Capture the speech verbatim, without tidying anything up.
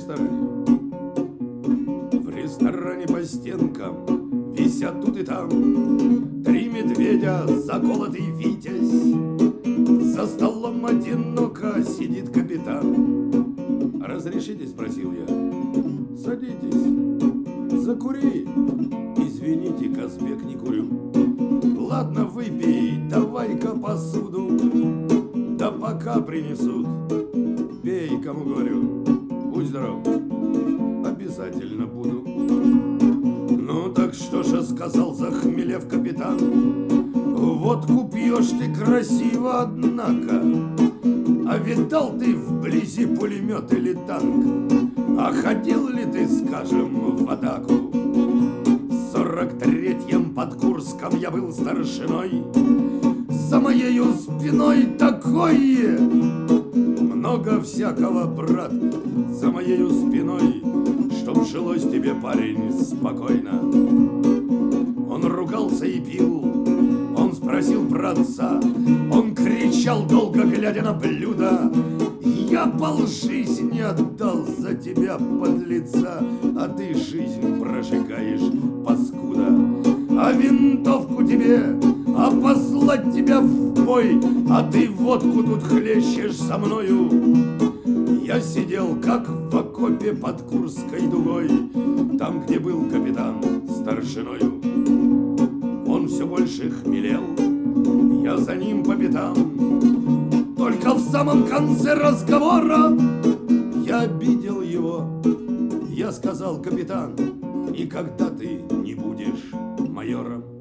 ресторане. В ресторане по стенкам висят тут и там три медведя, заколотый витязь. За столом одиноко сидит капитан. «Разрешите?» — спросил я. «Садитесь, закури». «Извините, Казбек, не курю». «Ладно, выпей, давай-ка посуду, да пока принесут». «Пей, кому говорю, будь здоров». «Обязательно буду». «Ну так что же, — сказал, захмелев капитан, — водку пьешь ты красиво, однако. А видал ты вблизи пулемет или танк? А ходил ли ты, скажем, в атаку? В сорок третьем под Курском я был старшиной. За моею спиной такое много всякого, брат, за моею спиной, чтоб жилось тебе, парень, спокойно». Он ругался и пил, он спросил про отца, он кричал, долго глядя на блюдо: «Я полжизни отдал за тебя, подлеца, а ты жизнь прожигаешь, паскуда. А винтовку тебе, а послать тебя в бой, а ты водку тут хлещешь со мною». Я сидел, как в окопе под Курской дугой, там, где был капитан старшиною. Он все больше хмелел, я за ним по пятам. Только в самом конце разговора я обидел его. Я сказал: «Капитан, никогда ты не будешь майором».